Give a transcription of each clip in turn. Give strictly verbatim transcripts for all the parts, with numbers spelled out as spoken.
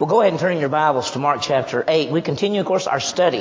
Well, go ahead and turn in your Bibles to Mark chapter eight. We continue, of course, our study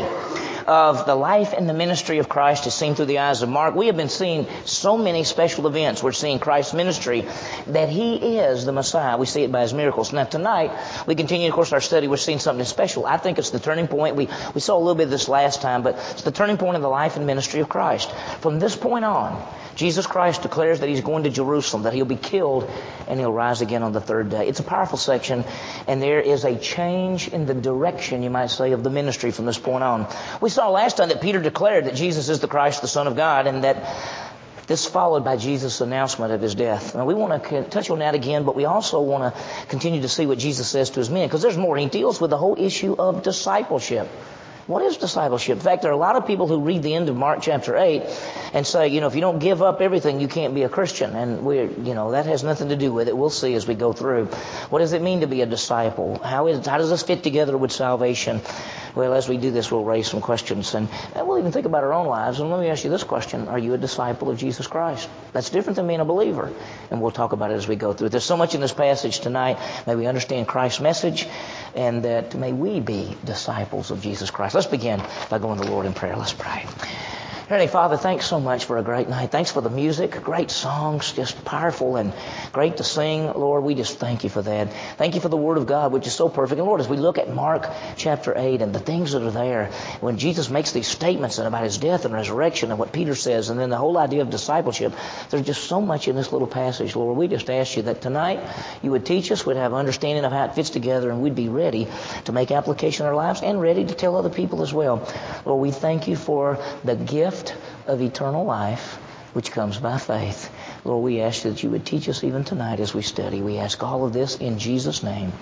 of the life and the ministry of Christ as seen through the eyes of Mark. We have been seeing so many special events. We're seeing Christ's ministry, that He is the Messiah. We see it by His miracles. Now, tonight, we continue, of course, our study. We're seeing something special. I think it's the turning point. We, we saw a little bit of this last time, but it's the turning point of the life and ministry of Christ. From this point on, Jesus Christ declares that He's going to Jerusalem, that He'll be killed, and He'll rise again on the third day. It's a powerful section, and there is a change in the direction, you might say, of the ministry from this point on. We saw last time that Peter declared that Jesus is the Christ, the Son of God, and that this followed by Jesus' announcement of His death. Now, we want to touch on that again, but we also want to continue to see what Jesus says to His men, because there's more. He deals with the whole issue of discipleship. What is discipleship? In fact, there are a lot of people who read the end of Mark chapter eight and say, you know, if you don't give up everything, you can't be a Christian. And we're, you know, that has nothing to do with it. We'll see as we go through. What does it mean to be a disciple? How is, how does this fit together with salvation? Well, as we do this, we'll raise some questions, and, and we'll even think about our own lives. And let me ask you this question. Are you a disciple of Jesus Christ? That's different than being a believer, and we'll talk about it as we go through. There's so much in this passage tonight. May we understand Christ's message, and that may we be disciples of Jesus Christ. Let's begin by going to the Lord in prayer. Let's pray. Heavenly Father, thanks so much for a great night. Thanks for the music, great songs, just powerful and great to sing. Lord, we just thank You for that. Thank You for the Word of God, which is so perfect. And Lord, as we look at Mark chapter eight and the things that are there, when Jesus makes these statements about His death and resurrection and what Peter says, and then the whole idea of discipleship, there's just so much in this little passage. Lord, we just ask You that tonight You would teach us, we'd have understanding of how it fits together, and we'd be ready to make application in our lives and ready to tell other people as well. Lord, we thank You for the gift of eternal life, which comes by faith. Lord, we ask that You would teach us even tonight as we study. We ask all of this in Jesus' name.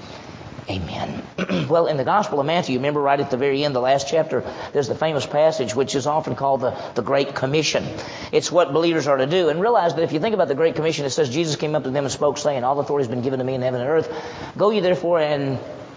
Amen. Well, in the Gospel of Matthew, remember right at the very end, the last chapter, there's the famous passage which is often called the, the Great Commission. It's what believers are to do. And realize that if you think about the Great Commission, it says Jesus came up to them and spoke, saying, all authority has been given to Me in heaven and earth. Go ye therefore and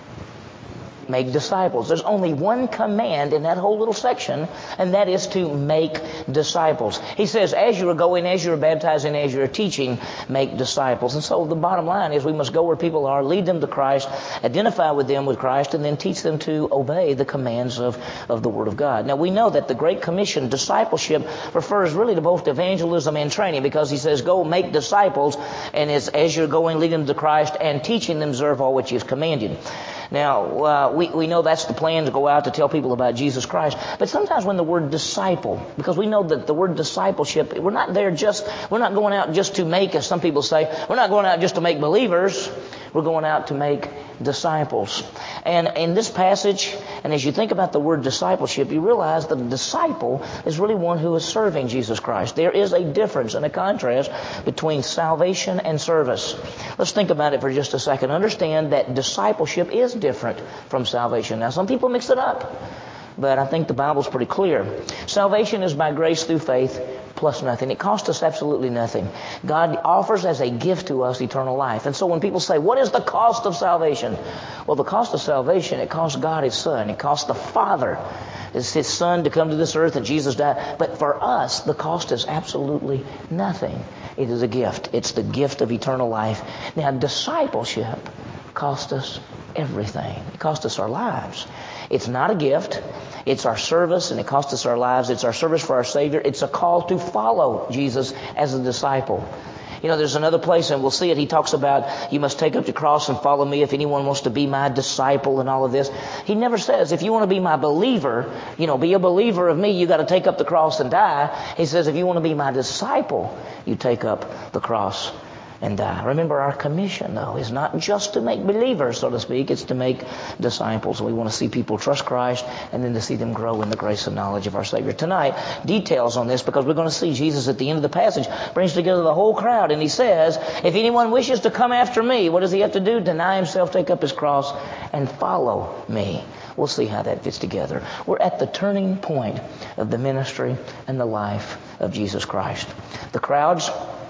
make disciples. There's only one command in that whole little section, and that is to make disciples. He says, as you are going, as you are baptizing, as you are teaching, make disciples. And so the bottom line is we must go where people are, lead them to Christ, identify with them with Christ, and then teach them to obey the commands of, of the Word of God. Now, we know that the Great Commission, discipleship, refers really to both evangelism and training, because He says, go make disciples, and as, as you're going, lead them to Christ and teaching them, observe all which He has commanded. Now, uh, we, we know that's the plan, to go out to tell people about Jesus Christ. But sometimes when the word disciple, because we know that the word discipleship, we're not there just, we're not going out just to make, as some people say, we're not going out just to make believers. We're going out to make disciples. And in this passage, and as you think about the word discipleship, you realize that a disciple is really one who is serving Jesus Christ. There is a difference and a contrast between salvation and service. Let's think about it for just a second. Understand that discipleship is different from salvation. Now, some people mix it up, but I think the Bible's pretty clear. Salvation is by grace through faith, plus nothing. It costs us absolutely nothing. God offers as a gift to us eternal life. And so when people say, what is the cost of salvation? Well, the cost of salvation, it costs God His Son. It costs the Father, it's His Son, to come to this earth, and Jesus died. But for us, the cost is absolutely nothing. It is a gift. It's the gift of eternal life. Now, discipleship costs us everything. It costs us our lives. It's not a gift. It's our service, and it costs us our lives. It's our service for our Savior. It's a call to follow Jesus as a disciple. You know, there's another place, and we'll see it. He talks about, you must take up your cross and follow Me if anyone wants to be My disciple and all of this. He never says, if you want to be My believer, you know, be a believer of Me, you got to take up the cross and die. He says, if you want to be My disciple, you take up the cross and die. Remember, our commission, though, is not just to make believers, so to speak. It's to make disciples. We want to see people trust Christ, and then to see them grow in the grace and knowledge of our Savior. Tonight, details on this, because we're going to see Jesus at the end of the passage brings together the whole crowd, and He says, if anyone wishes to come after Me, what does he have to do? Deny himself, take up his cross, and follow Me. We'll see how that fits together. We're at the turning point of the ministry and the life of Jesus Christ. The crowds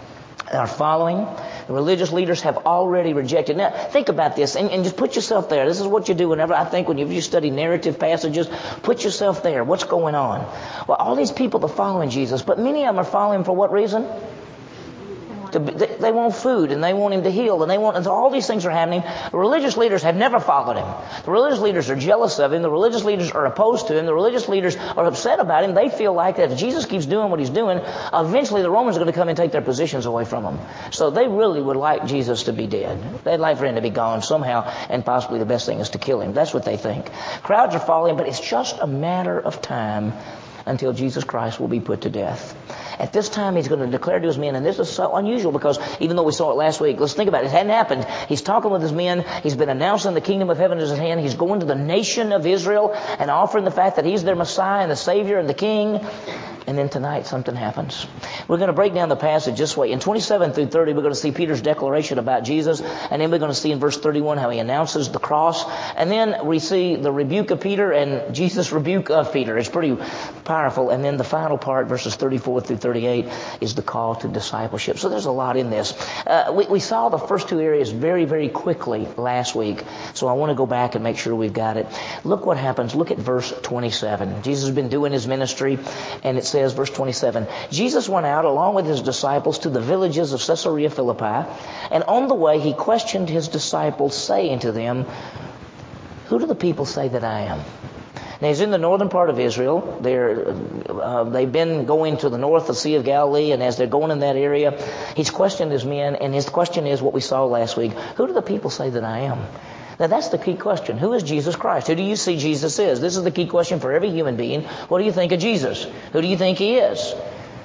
are following. The religious leaders have already rejected. Now, think about this, and, and just put yourself there. This is what you do whenever, I think, when you study narrative passages. Put yourself there. What's going on? Well, all these people are following Jesus, but many of them are following for what reason? To, they want food, and they want him to heal, and they want, and all these things are happening. The religious leaders have never followed him. The religious leaders are jealous of him. The religious leaders are opposed to him. The religious leaders are upset about him. They feel like that if Jesus keeps doing what he's doing, eventually the Romans are going to come and take their positions away from him. So they really would like Jesus to be dead. They'd like for him to be gone somehow, and possibly the best thing is to kill him. That's what they think. Crowds are following, but it's just a matter of time until Jesus Christ will be put to death. At this time, he's going to declare to his men, and this is so unusual because even though we saw it last week, let's think about it. It hadn't happened. He's talking with his men. He's been announcing the kingdom of heaven is his hand. He's going to the nation of Israel and offering the fact that he's their Messiah and the Savior and the King. And then tonight, something happens. We're going to break down the passage this way. In twenty-seven through thirty, we're going to see Peter's declaration about Jesus. And then we're going to see in verse thirty-one how he announces the cross. And then we see the rebuke of Peter and Jesus' rebuke of Peter. It's pretty powerful. And then the final part, verses thirty-four through thirty-eight, is the call to discipleship. So there's a lot in this. Uh, we, we saw the first two areas very, very quickly last week. So I want to go back and make sure we've got it. Look what happens. Look at verse twenty-seven. Jesus has been doing his ministry, and it's says, verse twenty-seven, Jesus went out along with his disciples to the villages of Caesarea Philippi, and on the way he questioned his disciples, saying to them, who do the people say that I am? Now he's in the northern part of Israel. They're, uh, they've been going to the north of the Sea of Galilee, and as they're going in that area, he's questioned his men, and his question is what we saw last week. Who do the people say that I am? Now that's the key question. Who is Jesus Christ? Who do you see Jesus is? This is the key question for every human being. What do you think of Jesus? Who do you think he is?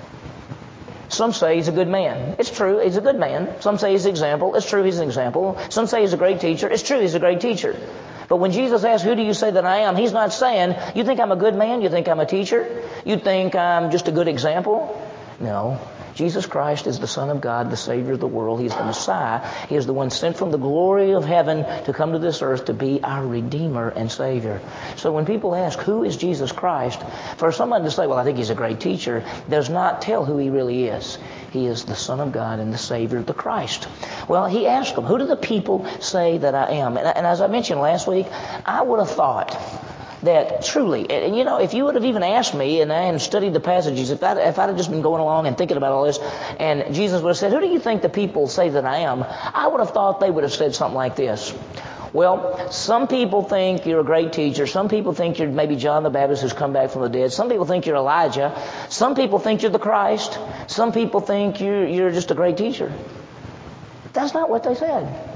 Some say he's a good man. It's true, he's a good man. Some say he's an example. It's true, he's an example. Some say he's a great teacher. It's true, he's a great teacher. But when Jesus asks, who do you say that I am? He's not saying, you think I'm a good man? You think I'm a teacher? You think I'm just a good example? No. Jesus Christ is the Son of God, the Savior of the world. He's the Messiah. He is the one sent from the glory of heaven to come to this earth to be our Redeemer and Savior. So when people ask, who is Jesus Christ? For someone to say, well, I think he's a great teacher, does not tell who he really is. He is the Son of God and the Savior, the Christ. Well, he asked them, who do the people say that I am? And, and as I mentioned last week, I would have thought that truly, and you know, if you would have even asked me and I hadn't studied the passages, if, I, if I'd have just been going along and thinking about all this, and Jesus would have said, who do you think the people say that I am? I would have thought they would have said something like this. Well, some people think you're a great teacher. Some people think you're maybe John the Baptist who's come back from the dead. Some people think you're Elijah. Some people think you're the Christ. Some people think you're, you're just a great teacher. That's not what they said.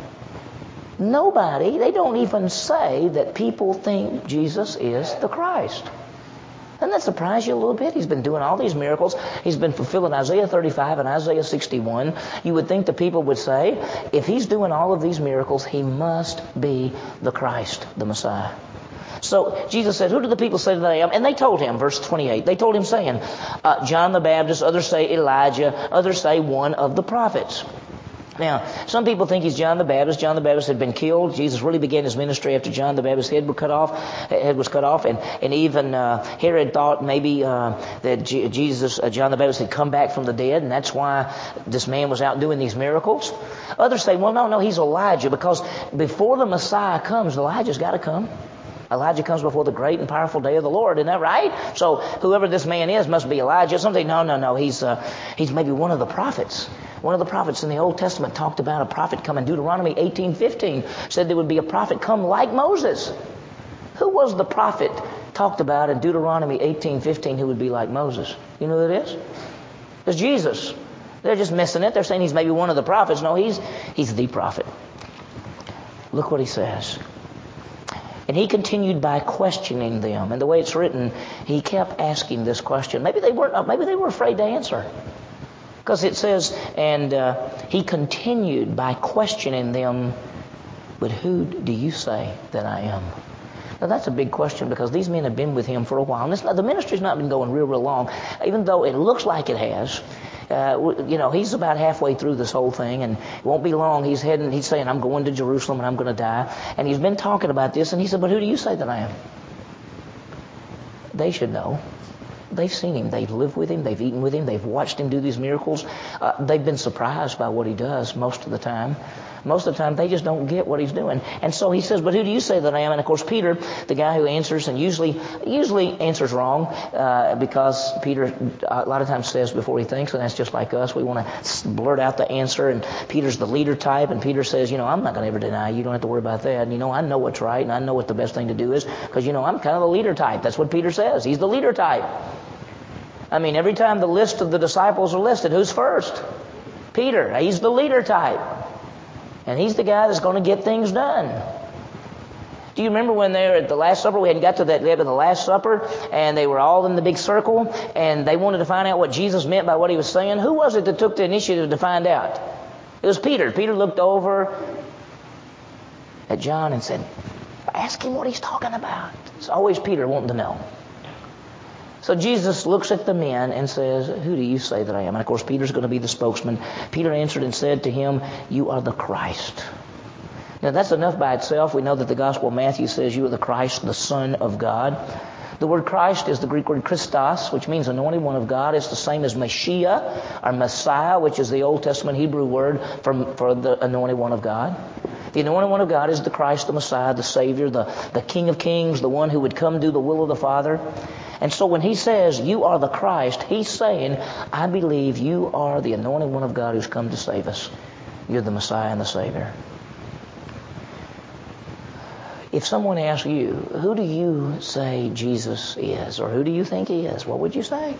Nobody, they don't even say that people think Jesus is the Christ. Doesn't that surprise you a little bit? He's been doing all these miracles. He's been fulfilling Isaiah thirty-five and Isaiah sixty-one. You would think the people would say, if he's doing all of these miracles, he must be the Christ, the Messiah. So Jesus said, who do the people say that I am? And they told him, verse twenty-eight, they told him saying, uh, John the Baptist, others say Elijah, others say one of the prophets. Now, some people think he's John the Baptist. John the Baptist had been killed. Jesus really began his ministry after John the Baptist's head was cut off. Head was cut off, and and even uh, Herod thought maybe uh, that G- Jesus, uh, John the Baptist, had come back from the dead, and that's why this man was out doing these miracles. Others say, well, no, no, he's Elijah, because before the Messiah comes, Elijah's got to come. Elijah comes before the great and powerful day of the Lord, isn't that right? So whoever this man is must be Elijah. Some say, no, no, no, he's uh, he's maybe one of the prophets. One of the prophets in the Old Testament talked about a prophet coming. Deuteronomy eighteen fifteen said there would be a prophet come like Moses. Who was the prophet talked about in Deuteronomy eighteen fifteen who would be like Moses? You know who it is? It's Jesus. They're just missing it. They're saying he's maybe one of the prophets. No, he's he's the prophet. Look what he says. And he continued by questioning them. And the way it's written, he kept asking this question. Maybe they weren't. Maybe they were afraid to answer. Because it says, and uh, he continued by questioning them, but who do you say that I am? Now that's a big question, because these men have been with him for a while. And it's not, the ministry's not been going real, real long, even though it looks like it has. Uh, you know, he's about halfway through this whole thing, and it won't be long. He's heading, he's saying, I'm going to Jerusalem and I'm going to die. And he's been talking about this, and he said, but who do you say that I am? They should know. They've seen him. They've lived with him. They've eaten with him. They've watched him do these miracles. Uh, they've been surprised by what he does most of the time. Most of the time, they just don't get what he's doing. And so he says, but who do you say that I am? And of course, Peter, the guy who answers and usually usually answers wrong uh, because Peter a lot of times says before he thinks, and that's just like us. We want to blurt out the answer, and Peter's the leader type, and Peter says, you know, I'm not going to ever deny you. You don't have to worry about that. And, you know, I know what's right, and I know what the best thing to do is because, you know, I'm kind of the leader type. That's what Peter says. He's the leader type. I mean, every time the list of the disciples are listed, who's first? Peter. He's the leader type. And he's the guy that's going to get things done. Do you remember when they were at the Last Supper? We hadn't got to that yet, but the Last Supper, and they were all in the big circle, and they wanted to find out what Jesus meant by what he was saying. Who was it that took the initiative to find out? It was Peter. Peter looked over at John and said, ask him what he's talking about. It's always Peter wanting to know. So Jesus looks at the men and says, who do you say that I am? And of course, Peter's going to be the spokesman. Peter answered and said to him, you are the Christ. Now, that's enough by itself. We know that the Gospel of Matthew says you are the Christ, the Son of God. The word Christ is the Greek word Christos, which means anointed one of God. It's the same as Messiah, or Messiah, which is the Old Testament Hebrew word for, for the anointed one of God. The anointed one of God is the Christ, the Messiah, the Savior, the, the King of Kings, the one who would come do the will of the Father. And so when he says, you are the Christ, he's saying, I believe you are the anointed one of God who's come to save us. You're the Messiah and the Savior. If someone asks you, who do you say Jesus is, or who do you think he is, what would you say?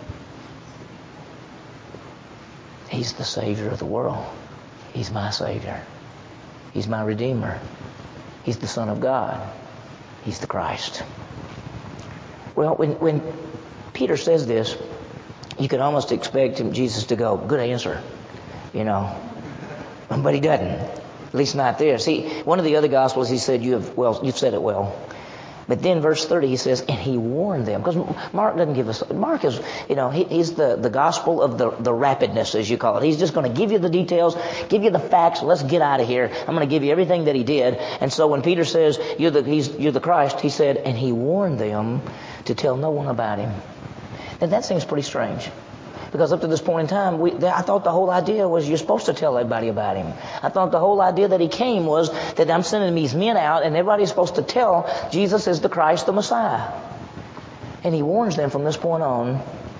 He's the Savior of the world. He's my Savior. He's my Redeemer. He's the Son of God. He's the Christ. Well, when, when Peter says this, you could almost expect him, Jesus to go, good answer, you know. But he doesn't. At least not there. See, one of the other Gospels, he said, you have, well, you've said it well. But then verse thirty, he says, and he warned them. Because Mark doesn't give us, Mark is, you know, he, he's the, the gospel of the, the rapidness, as you call it. He's just going to give you the details, give you the facts. Let's get out of here. I'm going to give you everything that he did. And so when Peter says, you're the, he's, you're the Christ, he said, and he warned them to tell no one about him. And that seems pretty strange. Because up to this point in time, we, I thought the whole idea was you're supposed to tell everybody about him. I thought the whole idea that he came was that I'm sending these men out and everybody's supposed to tell Jesus is the Christ, the Messiah. And he warns them from this point on,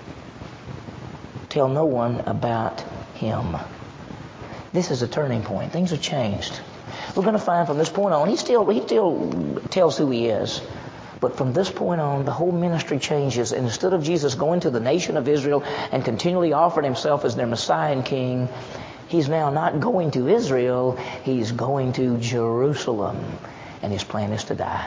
tell no one about him. This is a turning point. Things have changed. We're going to find from this point on, he still, he still tells who he is. But from this point on, the whole ministry changes. And instead of Jesus going to the nation of Israel and continually offering himself as their Messiah and King, he's now not going to Israel, he's going to Jerusalem. And his plan is to die.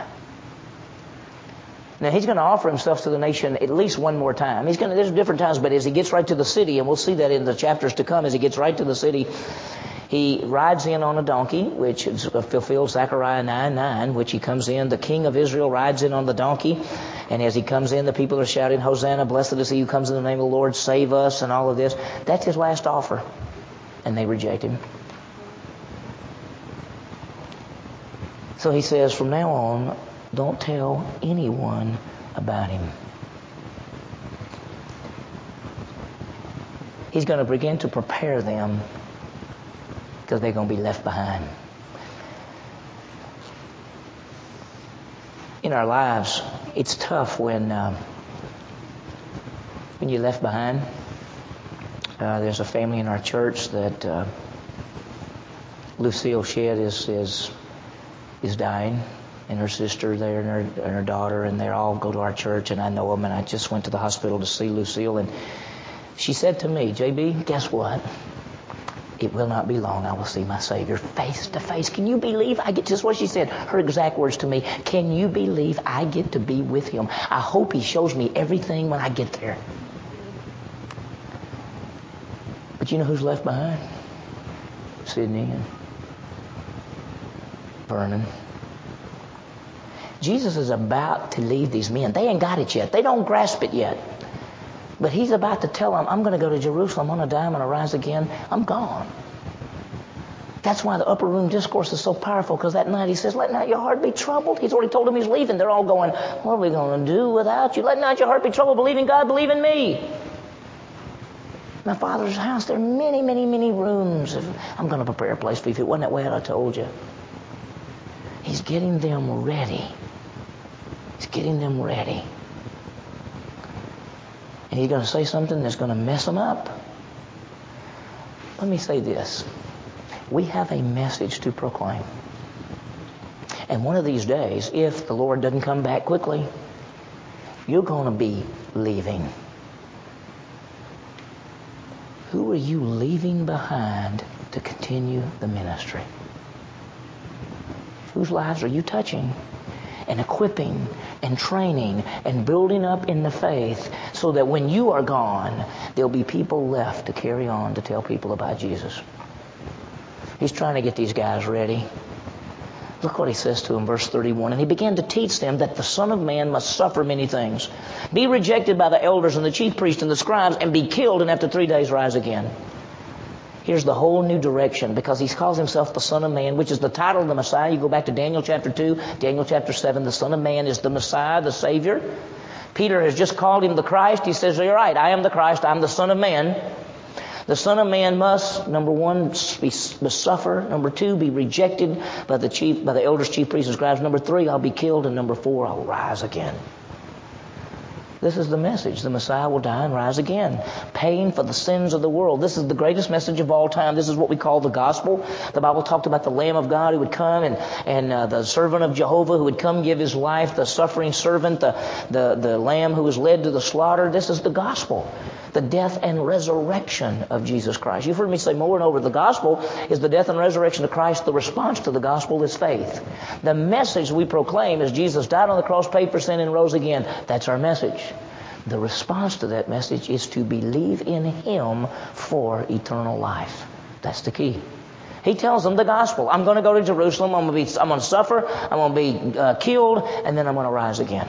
Now, he's going to offer himself to the nation at least one more time. He's going to, there's different times, but as he gets right to the city, and we'll see that in the chapters to come, as he gets right to the city, he rides in on a donkey, which fulfills Zechariah nine nine, which he comes in. The king of Israel rides in on the donkey. And as he comes in, the people are shouting, Hosanna, blessed is he who comes in the name of the Lord, save us, and all of this. That's his last offer. And they reject him. So he says, from now on, don't tell anyone about him. He's going to begin to prepare them because they're going to be left behind. In our lives, it's tough when uh, when you're left behind. Uh, there's a family in our church that uh, Lucille Shedd is is is dying, and her sister there, and her, and her daughter, and they all go to our church, and I know them, and I just went to the hospital to see Lucille, and she said to me, J B, guess what? It will not be long. I will see my Savior face to face. Can you believe I get, just what she said, her exact words to me, can you believe I get to be with him? I hope he shows me everything when I get there. But you know who's left behind? Sydney and Vernon. Jesus is about to leave these men. They ain't got it yet. They don't grasp it yet. But he's about to tell them, I'm going to go to Jerusalem. I'm going to die. I'm going to rise again. I'm gone. That's why the upper room discourse is so powerful, because that night he says, let not your heart be troubled. He's already told them he's leaving. They're all going, what are we going to do without you? Let not your heart be troubled. Believe in God. Believe in me. My Father's house, there are many, many, many rooms. I'm going to prepare a place for you. If it wasn't that way, I told you. He's getting them ready. He's getting them ready. And he's going to say something that's going to mess them up. Let me say this. We have a message to proclaim. And one of these days, if the Lord doesn't come back quickly, you're going to be leaving. Who are you leaving behind to continue the ministry? Whose lives are you touching and equipping and training and building up in the faith so that when you are gone, there'll be people left to carry on to tell people about Jesus? He's trying to get these guys ready. Look what he says to them, verse thirty-one. And he began to teach them that the Son of Man must suffer many things, be rejected by the elders and the chief priests and the scribes, and be killed, and after three days rise again. Here's the whole new direction, because he calls himself the Son of Man, which is the title of the Messiah. You go back to Daniel chapter two, Daniel chapter seven. The Son of Man is the Messiah, the Savior. Peter has just called him the Christ. He says, you're right, I am the Christ, I'm the Son of Man. The Son of Man must, number one, be, must suffer. Number two, be rejected by the chief, by the elders, chief priests, and scribes. Number three, I'll be killed. And number four, I'll rise again. This is the message. The Messiah will die and rise again, paying for the sins of the world. This is the greatest message of all time. This is what we call the gospel. The Bible talked about the Lamb of God who would come, and, and uh, the servant of Jehovah who would come give his life, the suffering servant, the, the, the lamb who was led to the slaughter. This is the gospel. The death and resurrection of Jesus Christ. You've heard me say more and over, the gospel is the death and resurrection of Christ. The response to the gospel is faith. The message we proclaim is Jesus died on the cross, paid for sin, and rose again. That's our message. The response to that message is to believe in Him for eternal life. That's the key. He tells them the gospel. I'm going to go to Jerusalem. I'm going to be, I'm going to suffer. I'm going to be uh, killed, and then I'm going to rise again.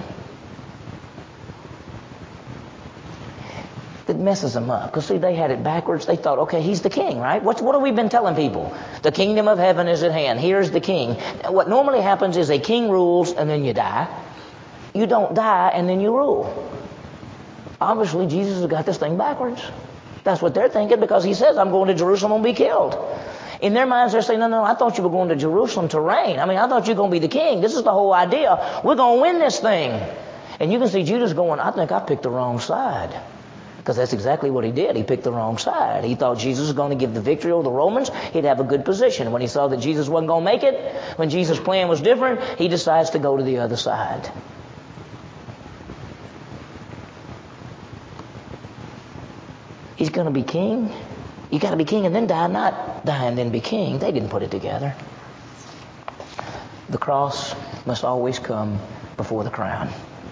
It messes them up. Because, see, they had it backwards. They thought, okay, he's the king, right? What, what have we been telling people? The kingdom of heaven is at hand. Here's the king. What normally happens is a king rules and then you die. You don't die and then you rule. Obviously, Jesus has got this thing backwards. That's what they're thinking, because he says, I'm going to Jerusalem and be killed. In their minds, they're saying, no, no, I thought you were going to Jerusalem to reign. I mean, I thought you were going to be the king. This is the whole idea. We're going to win this thing. And you can see Judas going, I think I picked the wrong side. Because that's exactly what he did. He picked the wrong side. He thought Jesus was going to give the victory over the Romans. He'd have a good position. When he saw that Jesus wasn't going to make it, when Jesus' plan was different, he decides to go to the other side. He's going to be king. You got to be king and then die, not die and then be king. They didn't put it together. The cross must always come before the crown.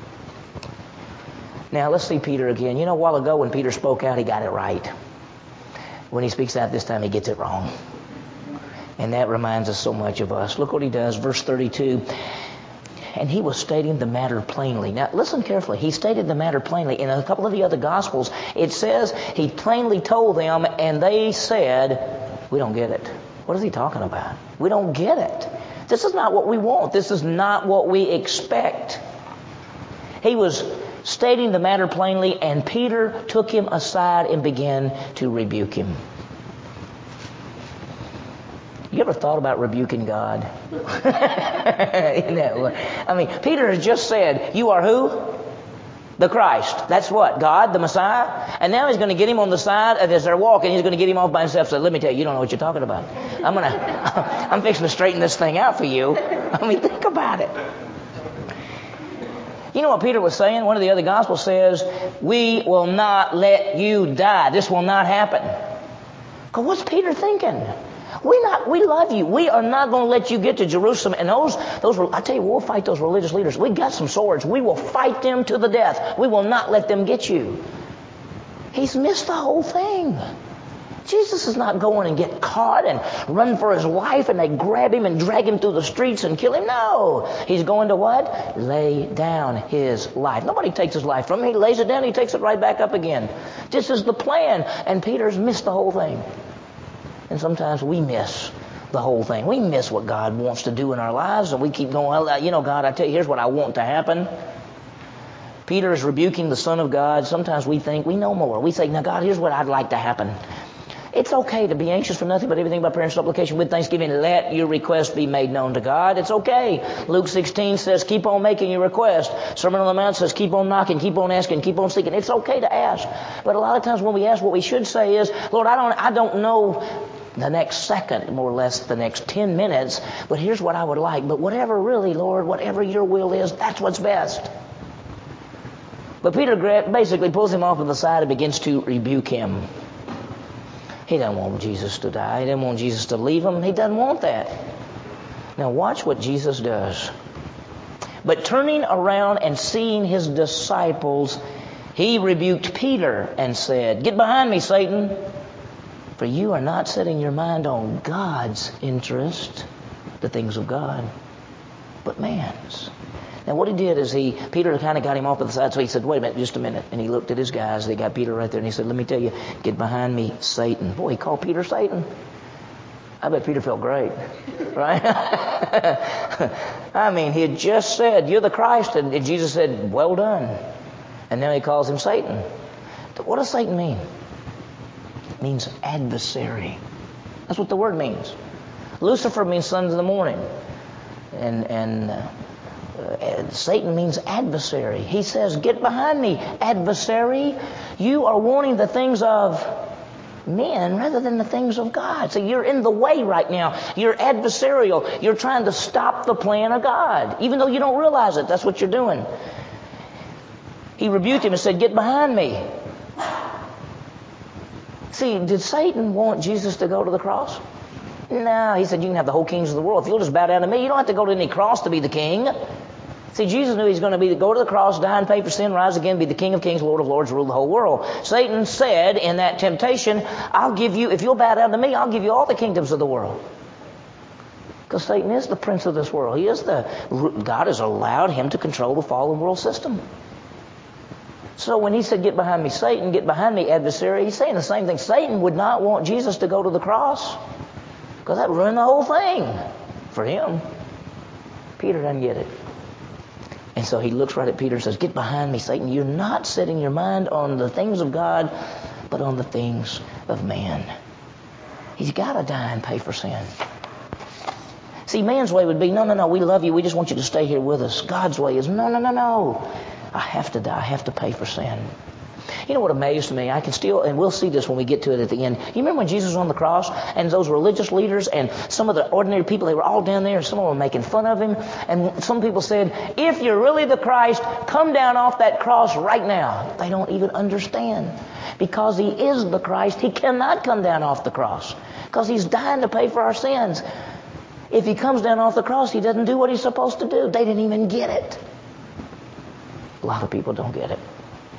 Now, let's see Peter again. You know, a while ago when Peter spoke out, he got it right. When he speaks out this time, he gets it wrong. And that reminds us so much of us. Look what he does, verse thirty-two. And he was stating the matter plainly. Now, listen carefully. He stated the matter plainly. In a couple of the other Gospels, it says he plainly told them, and they said, we don't get it. What is he talking about? We don't get it. This is not what we want. This is not what we expect. He was stating the matter plainly, and Peter took him aside and began to rebuke him. You ever thought about rebuking God? You know, I mean, Peter has just said, you are who? The Christ. That's what? God, the Messiah? And now he's going to get him on the side as they're walking. He's going to get him off by himself. So let me tell you, you don't know what you're talking about. I'm going to, I'm fixing to straighten this thing out for you. I mean, think about it. You know what Peter was saying? One of the other Gospels says, we will not let you die. This will not happen. Because what's Peter thinking? We not, we love you. We are not going to let you get to Jerusalem. And those, those, I tell you, we'll fight those religious leaders. We got some swords. We will fight them to the death. We will not let them get you. He's missed the whole thing. Jesus is not going and get caught and run for his life and they grab him and drag him through the streets and kill him. No. He's going to what? Lay down his life. Nobody takes his life from him. He lays it down. He takes it right back up again. This is the plan. And Peter's missed the whole thing. And sometimes we miss the whole thing. We miss what God wants to do in our lives, and we keep going, well, you know, God, I tell you, here's what I want to happen. Peter is rebuking the Son of God. Sometimes we think we know more. We say, now God, here's what I'd like to happen. It's okay to be anxious for nothing but everything by prayer and supplication with thanksgiving. Let your request be made known to God. It's okay. Luke sixteen says, keep on making your request. Sermon on the Mount says, keep on knocking, keep on asking, keep on seeking. It's okay to ask. But a lot of times when we ask, what we should say is, Lord, I don't, I don't know the next second, more or less the next ten minutes, but here's what I would like. But whatever really, Lord, whatever your will is, that's what's best. But Peter basically pulls him off to the side and begins to rebuke him. He doesn't want Jesus to die. He doesn't want Jesus to leave him. He doesn't want that. Now watch what Jesus does. But turning around and seeing his disciples, he rebuked Peter and said, get behind me, Satan, for you are not setting your mind on God's interest, the things of God, but man's. Now what he did is he, Peter kind of got him off to the side, so he said, wait a minute, just a minute. And he looked at his guys, they got Peter right there, and he said, let me tell you, get behind me, Satan. Boy, he called Peter Satan. I bet Peter felt great, right? I mean, he had just said, you're the Christ, and Jesus said, well done. And now he calls him Satan. What does Satan mean? It means adversary. That's what the word means. Lucifer means sons of the morning. And, and, uh, Uh, Satan means adversary. He says, get behind me, adversary. You are wanting the things of men rather than the things of God. So you're in the way right now. You're adversarial. You're trying to stop the plan of God. Even though you don't realize it, that's what you're doing. He rebuked him and said, get behind me. See, did Satan want Jesus to go to the cross? No, he said, you can have the whole kings of the world. If you'll just bow down to me, you don't have to go to any cross to be the king. See, Jesus knew he was going to be go to the cross, die and pay for sin, rise again, be the King of Kings, Lord of Lords, rule the whole world. Satan said in that temptation, I'll give you, if you'll bow down to me, I'll give you all the kingdoms of the world. Because Satan is the prince of this world. He is the, God has allowed him to control the fallen world system. So when he said, get behind me, Satan, get behind me, adversary, he's saying the same thing. Satan would not want Jesus to go to the cross, because that would ruin the whole thing for him. Peter doesn't get it. And so he looks right at Peter and says, get behind me, Satan. You're not setting your mind on the things of God, but on the things of man. He's got to die and pay for sin. See, man's way would be, no, no, no, we love you. We just want you to stay here with us. God's way is, no, no, no, no. I have to die. I have to pay for sin. You know what amazed me? I can still, and we'll see this when we get to it at the end. You remember when Jesus was on the cross and those religious leaders and some of the ordinary people, they were all down there and some of them were making fun of him. And some people said, if you're really the Christ, come down off that cross right now. They don't even understand. Because he is the Christ, he cannot come down off the cross. Because he's dying to pay for our sins. If he comes down off the cross, he doesn't do what he's supposed to do. They didn't even get it. A lot of people don't get it.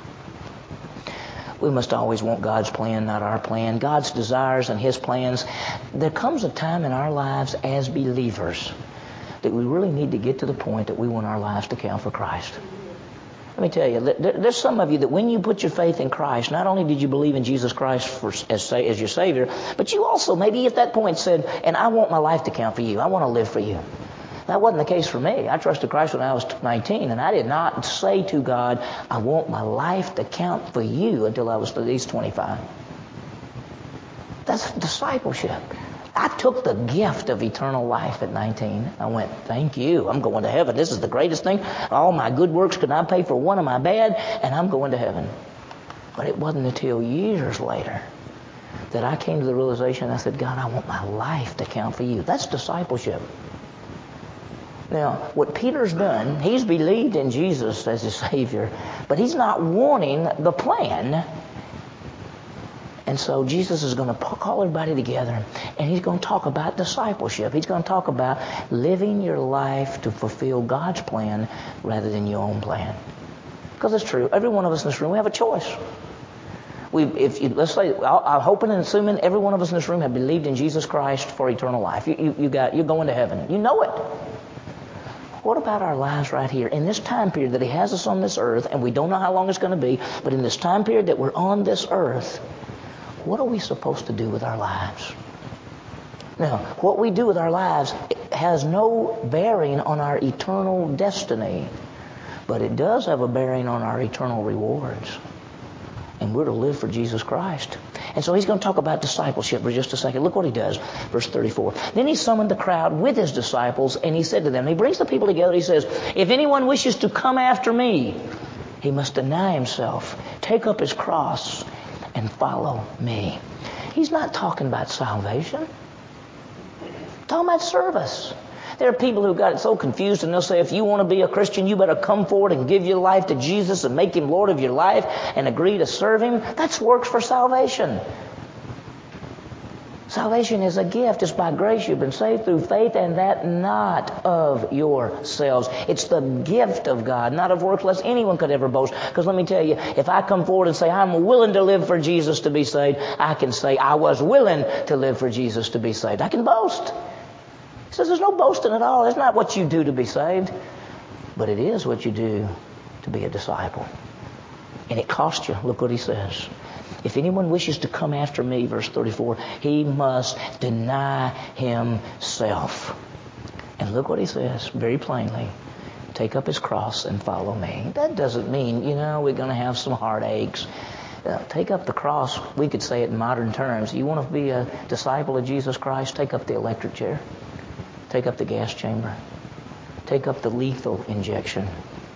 We must always want God's plan, not our plan. God's desires and his plans. There comes a time in our lives as believers that we really need to get to the point that we want our lives to count for Christ. Let me tell you, there's some of you that when you put your faith in Christ, not only did you believe in Jesus Christ for, as, as your Savior, but you also maybe at that point said, and I want my life to count for you. I want to live for you. That wasn't the case for me. I trusted Christ when I was nineteen, and I did not say to God, I want my life to count for you until I was at least twenty-five. That's discipleship. I took the gift of eternal life at nineteen. I went, thank you. I'm going to heaven. This is the greatest thing. All my good works could not pay for one of my bad, and I'm going to heaven. But it wasn't until years later that I came to the realization, I said, God, I want my life to count for you. That's discipleship. Now, what Peter's done, he's believed in Jesus as his Savior, but he's not wanting the plan. And so Jesus is going to call everybody together, and he's going to talk about discipleship. He's going to talk about living your life to fulfill God's plan rather than your own plan. Because it's true. Every one of us in this room, we have a choice. We, if you, let's say, I'm hoping and assuming every one of us in this room have believed in Jesus Christ for eternal life. You, you, you got, you're going to heaven. You know it. What about our lives right here? In this time period that he has us on this earth, and we don't know how long it's going to be, but in this time period that we're on this earth, what are we supposed to do with our lives? Now, what we do with our lives has no bearing on our eternal destiny. But it does have a bearing on our eternal rewards. And we're to live for Jesus Christ. And so he's going to talk about discipleship for just a second. Look what he does. Verse thirty-four. Then he summoned the crowd with his disciples, and he said to them, he brings the people together, he says, if anyone wishes to come after me, he must deny himself, take up his cross, and follow me. He's not talking about salvation. He's talking about service. There are people who got it so confused, and they'll say, if you want to be a Christian, you better come forward and give your life to Jesus and make Him Lord of your life and agree to serve Him. That's works for salvation. Salvation is a gift. It's by grace you've been saved through faith, and that not of yourselves. It's the gift of God, not of works, lest anyone could ever boast. Because let me tell you, if I come forward and say, I'm willing to live for Jesus to be saved, I can say, I was willing to live for Jesus to be saved. I can boast. He says there's no boasting at all. It's not what you do to be saved, but it is what you do to be a disciple. And it costs you. Look what he says. If anyone wishes to come after me, verse thirty-four, he must deny himself. And look what he says very plainly. Take up his cross and follow me. That doesn't mean, you know, we're going to have some heartaches. Uh, take up the cross. We could say it in modern terms. You want to be a disciple of Jesus Christ? Take up the electric chair. Take up the gas chamber. Take up the lethal injection.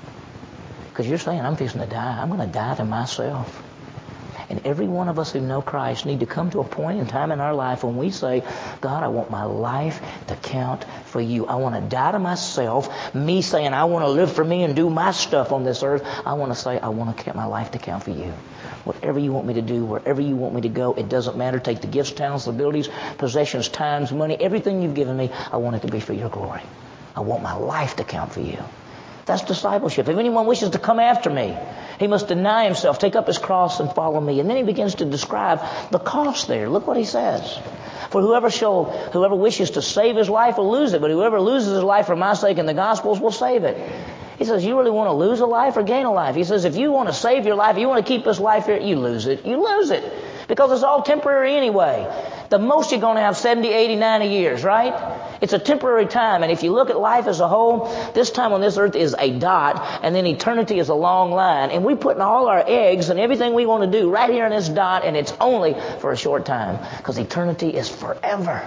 Because you're saying, I'm fixing to die. I'm going to die to myself. And every one of us who know Christ need to come to a point in time in our life when we say, God, I want my life to count for you. I want to die to myself. Me saying I want to live for me and do my stuff on this earth. I want to say I want to count my life to count for you. Whatever you want me to do, wherever you want me to go, it doesn't matter. Take the gifts, talents, abilities, possessions, times, money, everything you've given me. I want it to be for your glory. I want my life to count for you. That's discipleship. If anyone wishes to come after me, he must deny himself, take up his cross, and follow me. And then he begins to describe the cost there. Look what he says. For whoever shall, whoever wishes to save his life will lose it, but whoever loses his life for my sake and the gospel's will save it. He says, you really want to lose a life or gain a life? He says, if you want to save your life, you want to keep this life here, you lose it. You lose it. Because it's all temporary anyway. The most you're going to have seventy, eighty, ninety years, right? It's a temporary time. And if you look at life as a whole, this time on this earth is a dot, and then eternity is a long line. And we're putting all our eggs and everything we want to do right here in this dot, and it's only for a short time. Because eternity is forever.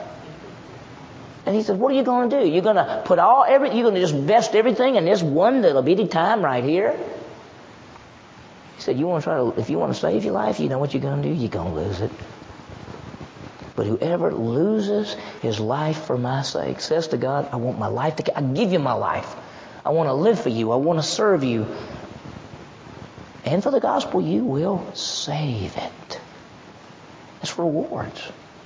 And he said, what are you going to do? You're going to put all every, you're going to just invest everything in this one little bitty time right here? He said, you want to try to, if you want to save your life, you know what you're going to do? You're going to lose it. But whoever loses his life for my sake says to God, I want my life to, I give you my life. I want to live for you. I want to serve you. And for the gospel, you will save it. It's rewards.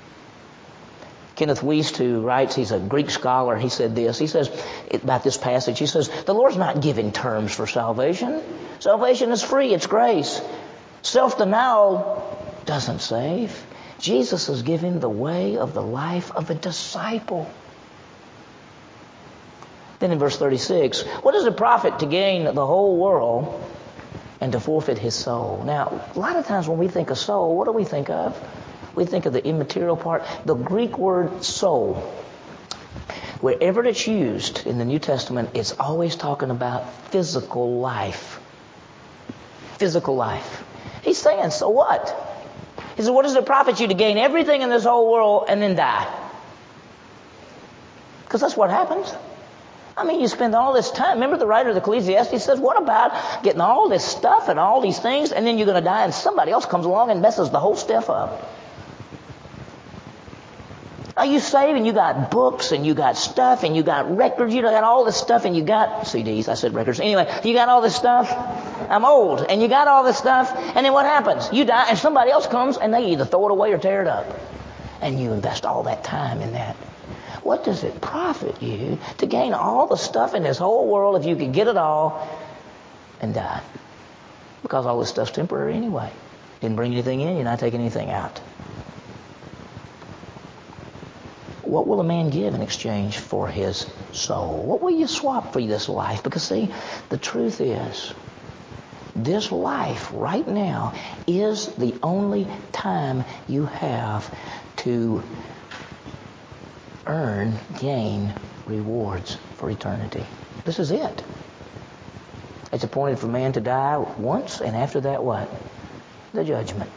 Kenneth Wuest, who writes, he's a Greek scholar, he said this. He says about this passage, he says, the Lord's not giving terms for salvation. Salvation is free. It's grace. Self-denial doesn't save. Jesus is giving the way of the life of a disciple. Then in verse thirty-six, what does it profit to gain the whole world and to forfeit his soul? Now, a lot of times when we think of soul, what do we think of? We think of the immaterial part. The Greek word soul, wherever it's used in the New Testament, it's always talking about physical life. Physical life. He's saying, so what? He said, what does it profit you to gain everything in this whole world and then die? Because that's what happens. I mean, you spend all this time. Remember the writer of Ecclesiastes says, what about getting all this stuff and all these things, and then you're going to die and somebody else comes along and messes the whole stuff up? Are you saved and you got books and you got stuff and you got records, you got all this stuff and you got C Ds, I said records. Anyway, you got all this stuff. I'm old and you got all this stuff, and then what happens? You die and somebody else comes and they either throw it away or tear it up. And you invest all that time in that. What does it profit you to gain all the stuff in this whole world if you could get it all and die? Because all this stuff's temporary anyway. Didn't bring anything in, you're not taking anything out. What will a man give in exchange for his soul? What will you swap for this life? Because see, the truth is, this life right now is the only time you have to earn, gain rewards for eternity. This is it. It's appointed for man to die once, and after that what? The judgment.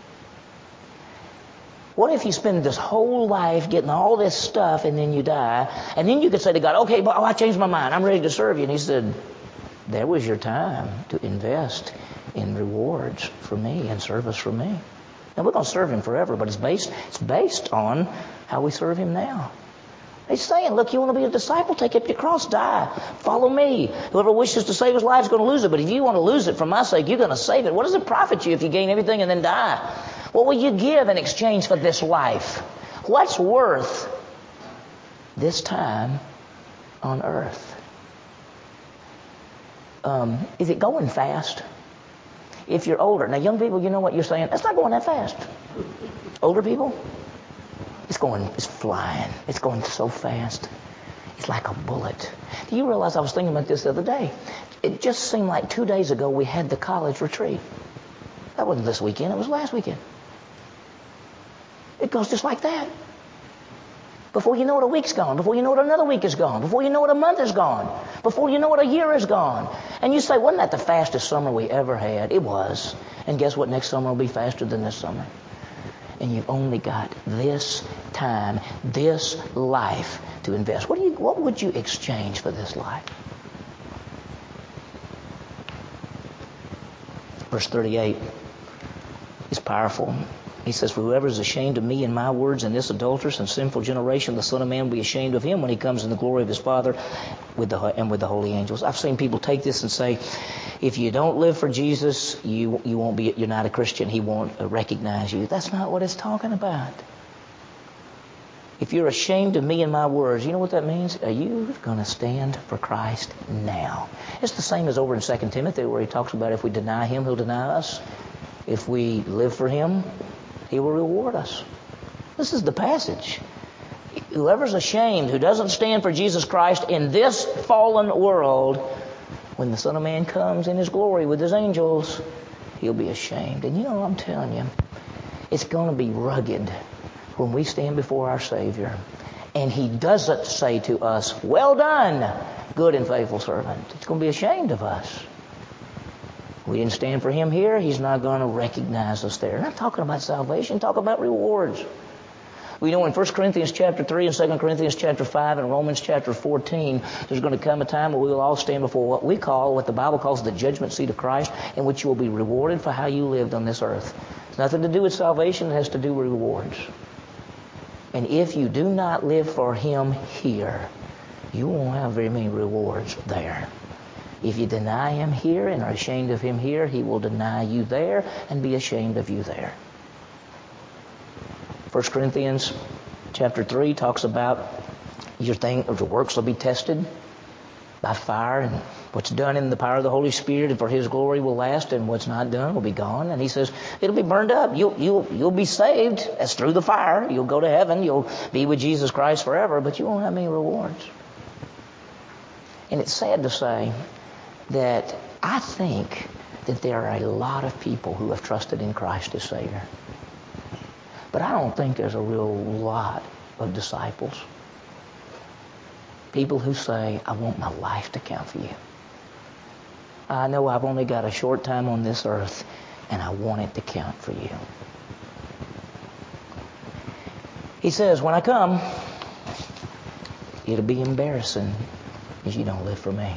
What if you spend this whole life getting all this stuff and then you die, and then you could say to God, okay, but oh, I changed my mind. I'm ready to serve you. And he said, there was your time to invest in rewards for me and service for me. Now, we're going to serve him forever, but it's based, it's based on how we serve him now. He's saying, look, you want to be a disciple? Take up your cross, die. Follow me. Whoever wishes to save his life is going to lose it. But if you want to lose it for my sake, you're going to save it. What does it profit you if you gain everything and then die? What will you give in exchange for this life? What's worth this time on earth? Um, is it going fast? If you're older. Now, young people, you know what you're saying? It's not going that fast. Older people? It's going, it's flying. It's going so fast. It's like a bullet. Do you realize, I was thinking about this the other day. It just seemed like two days ago we had the college retreat. That wasn't this weekend. It was last weekend. It goes just like that. Before you know it, a week's gone. Before you know it, another week is gone. Before you know it, a month is gone. Before you know it, a year is gone. And you say, wasn't that the fastest summer we ever had? It was. And guess what? Next summer will be faster than this summer. And you've only got this time, this life to invest. What do you? What would you exchange for this life? Verse thirty-eight is powerful. He says, for whoever is ashamed of me and my words in this adulterous and sinful generation, the Son of Man will be ashamed of him when he comes in the glory of his Father with the, and with the holy angels. I've seen people take this and say, if you don't live for Jesus, you you won't be, you're not a Christian. He won't recognize you. That's not what it's talking about. If you're ashamed of me and my words, you know what that means? Are you going to stand for Christ now? It's the same as over in Second Timothy where he talks about if we deny him, he'll deny us. If we live for him, he will reward us. This is the passage. Whoever's ashamed, who doesn't stand for Jesus Christ in this fallen world, when the Son of Man comes in his glory with his angels, he'll be ashamed. And you know, I'm telling you, it's going to be rugged when we stand before our Savior and he doesn't say to us, well done, good and faithful servant. It's going to be ashamed of us. We didn't stand for him here. He's not going to recognize us there. I'm not talking about salvation. Talk about rewards. We know in First Corinthians chapter three and Second Corinthians chapter five and Romans chapter fourteen, there's going to come a time where we will all stand before what we call, what the Bible calls the judgment seat of Christ, in which you will be rewarded for how you lived on this earth. It's nothing to do with salvation. It has to do with rewards. And if you do not live for him here, you won't have very many rewards there. If you deny him here and are ashamed of him here, he will deny you there and be ashamed of you there. First Corinthians chapter three talks about your thing, or the works will be tested by fire, and what's done in the power of the Holy Spirit and for his glory will last, and what's not done will be gone. And he says it'll be burned up. You'll you'll you'll be saved as through the fire. You'll go to heaven. You'll be with Jesus Christ forever, but you won't have many rewards. And it's sad to say that I think that there are a lot of people who have trusted in Christ as Savior. But I don't think there's a real lot of disciples. People who say, I want my life to count for you. I know I've only got a short time on this earth, and I want it to count for you. He says, when I come, it'll be embarrassing if you don't live for me.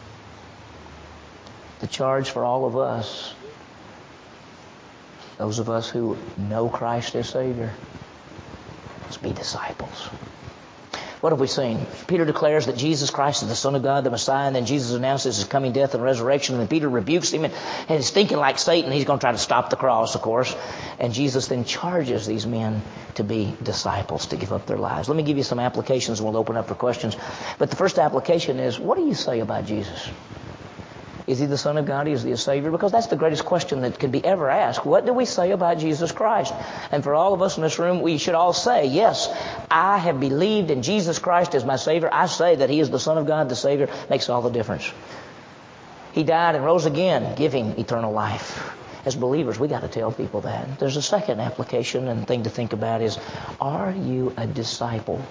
The charge for all of us, those of us who know Christ as Savior, is be disciples. What have we seen? Peter declares that Jesus Christ is the Son of God, the Messiah, and then Jesus announces his coming death and resurrection, and then Peter rebukes him, and, and he's thinking like Satan. He's going to try to stop the cross, of course. And Jesus then charges these men to be disciples, to give up their lives. Let me give you some applications, and we'll open up for questions. But the first application is, what do you say about Jesus? Is he the Son of God? Is he a Savior? Because that's the greatest question that could be ever asked. What do we say about Jesus Christ? And for all of us in this room, we should all say, yes, I have believed in Jesus Christ as my Savior. I say that he is the Son of God, the Savior. Makes all the difference. He died and rose again, giving eternal life. As believers, we got to tell people that. There's a second application and thing to think about is, are you a disciple?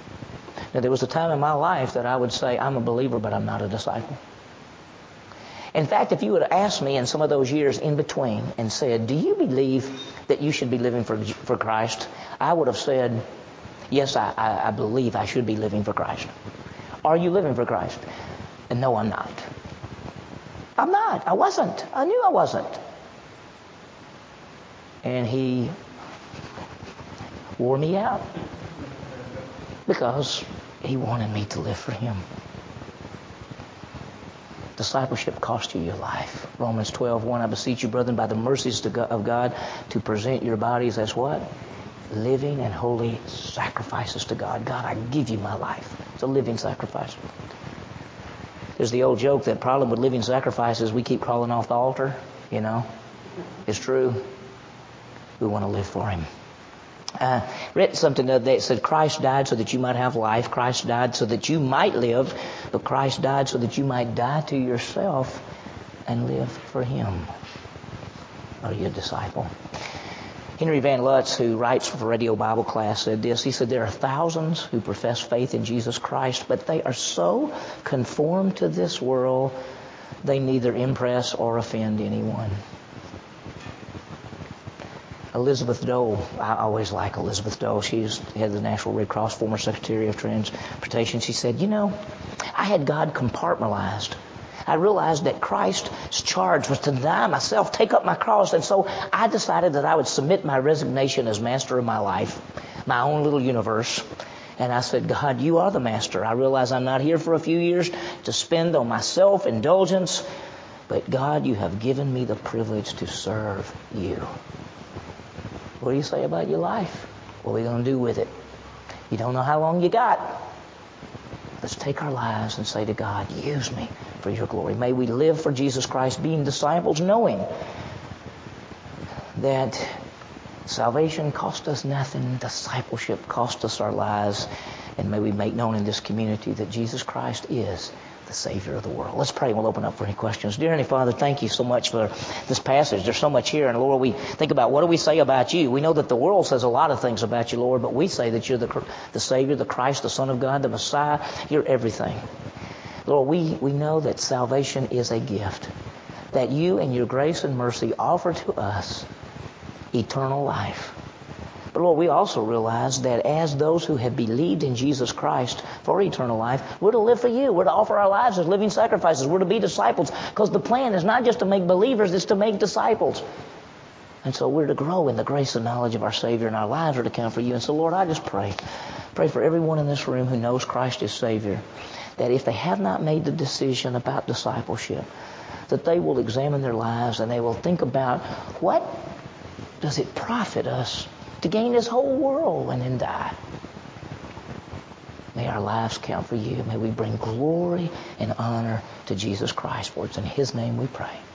Now, there was a time in my life that I would say, I'm a believer, but I'm not a disciple. In fact, if you would have asked me in some of those years in between and said, do you believe that you should be living for for Christ? I would have said, yes, I, I, I believe I should be living for Christ. Are you living for Christ? And no, I'm not. I'm not. I wasn't. I knew I wasn't. And he wore me out because he wanted me to live for him. Discipleship cost you your life. Romans twelve one, I beseech you, brethren, by the mercies of God, to present your bodies as what? Living and holy sacrifices to God. God, I give you my life. It's a living sacrifice. There's the old joke that problem with living sacrifices, we keep crawling off the altar. You know, it's true. We want to live for him. I read something the other day. It said, Christ died so that you might have life. Christ died so that you might live. But Christ died so that you might die to yourself and live for him. Are you a disciple? Henry Van Lutz, who writes for Radio Bible Class, said this. He said, there are thousands who profess faith in Jesus Christ, but they are so conformed to this world, they neither impress or offend anyone. Elizabeth Dole, I always like Elizabeth Dole. She's head of the National Red Cross, former Secretary of Transportation. She said, you know, I had God compartmentalized. I realized that Christ's charge was to deny myself, take up my cross. And so I decided that I would submit my resignation as master of my life, my own little universe. And I said, God, you are the master. I realize I'm not here for a few years to spend on my self-indulgence. But God, you have given me the privilege to serve you. What do you say about your life? What are we going to do with it? You don't know how long you got. Let's take our lives and say to God, use me for your glory. May we live for Jesus Christ, being disciples, knowing that salvation cost us nothing. Discipleship cost us our lives. And may we make known in this community that Jesus Christ is the Savior of the world. Let's pray and we'll open up for any questions. Dear Heavenly Father, thank you so much for this passage. There's so much here. And Lord, we think about what do we say about you? We know that the world says a lot of things about you, Lord, but we say that you're the, the Savior, the Christ, the Son of God, the Messiah. You're everything. Lord, we, we know that salvation is a gift, that you and your grace and mercy offer to us eternal life. But Lord, we also realize that as those who have believed in Jesus Christ for eternal life, we're to live for you. We're to offer our lives as living sacrifices. We're to be disciples, because the plan is not just to make believers, it's to make disciples. And so we're to grow in the grace and knowledge of our Savior, and our lives are to count for you. And so, Lord, I just pray. Pray for everyone in this room who knows Christ as Savior, that if they have not made the decision about discipleship, that they will examine their lives and they will think about, what does it profit us to gain this whole world and then die? May our lives count for you. May we bring glory and honor to Jesus Christ. For it's in his name we pray.